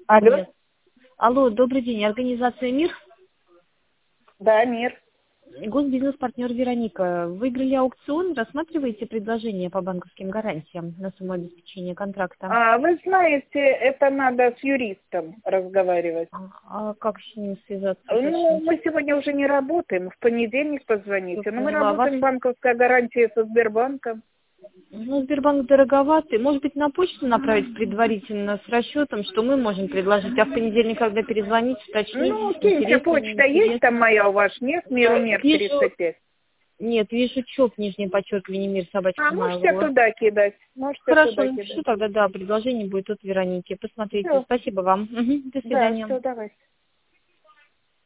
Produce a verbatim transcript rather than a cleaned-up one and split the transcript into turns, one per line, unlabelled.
Алло?
Нет. Алло, добрый день. Организация «Мир».
Да, Мир.
Госбизнес-партнер Вероника. Выиграли аукцион. Рассматриваете предложение по банковским гарантиям на сумму обеспечения контракта?
А, вы знаете, это надо с юристом разговаривать.
А, а как с ним связаться?
Ну,
Уточнить?
мы сегодня уже не работаем, в понедельник позвоните. Но мы
Поняла. Вас-
работаем банковская гарантия со Сбербанком.
Ну, Сбербанк дороговатый. Может быть, на почту направить предварительно с расчетом, что мы можем предложить, а в понедельник, когда перезвонить, уточнить,
Ну, киньте,
интересно,
почта есть
неинтересно.
там моя у вас? Нет, Миру Мир
Вижу,
тридцать пять.
нет, вижу ЧОП, нижнее подчеркивание, Мир, собачка
А, можете
Mail.ru.
туда кидать. Можете
Хорошо,
туда
напишу
кидать.
тогда, да, предложение будет от Вероники. Посмотрите.
Все,
Спасибо вам. Мгм, до
да,
свидания.
все, давайте.